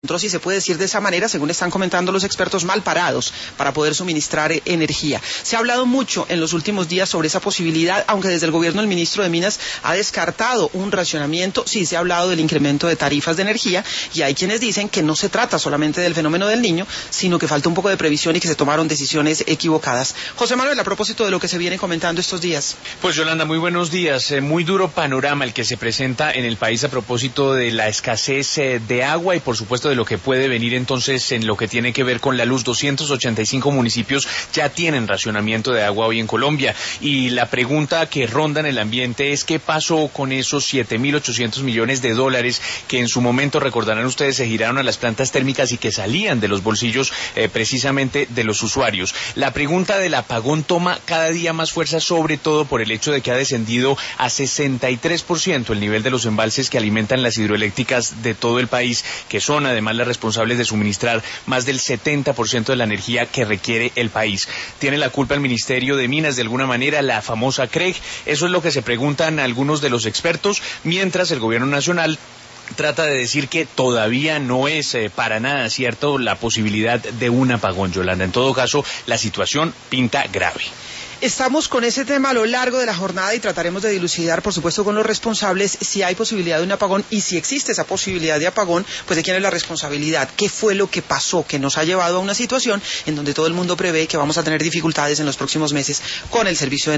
si se puede decir de esa manera, según están comentando los expertos, mal parados para poder suministrar energía. Se ha hablado mucho en los últimos días sobre esa posibilidad, aunque desde el gobierno el ministro de Minas ha descartado un racionamiento. Sí se ha hablado del incremento de tarifas de energía y hay quienes dicen que no se trata solamente del fenómeno del Niño, sino que falta un poco de previsión y que se tomaron decisiones equivocadas. José Manuel, a propósito de lo que se viene comentando estos días. Pues Yolanda, muy buenos días. Muy duro panorama el que se presenta en el país a propósito de la escasez de agua y por supuesto de lo que puede venir entonces en lo que tiene que ver con la luz. 285 municipios ya tienen racionamiento de agua hoy en Colombia y la pregunta que ronda en el ambiente es ¿qué pasó con esos 7.800 millones de dólares que en su momento, recordarán ustedes, se giraron a las plantas térmicas y que salían de los bolsillos precisamente de los usuarios? La pregunta del apagón toma cada día más fuerza, sobre todo por el hecho de que ha descendido a 63% el nivel de los embalses que alimentan las hidroeléctricas de todo el país, que son además las responsables de suministrar más del 70% de la energía que requiere el país. ¿Tiene la culpa el Ministerio de Minas de alguna manera, la famosa CREG? Eso es lo que se preguntan algunos de los expertos, mientras el gobierno nacional trata de decir que todavía no es para nada cierto la posibilidad de un apagón, Yolanda. En todo caso, la situación pinta grave. Estamos con ese tema a lo largo de la jornada y trataremos de dilucidar, por supuesto, con los responsables si hay posibilidad de un apagón y si existe esa posibilidad de apagón, pues de quién es la responsabilidad, qué fue lo que pasó que nos ha llevado a una situación en donde todo el mundo prevé que vamos a tener dificultades en los próximos meses con el servicio de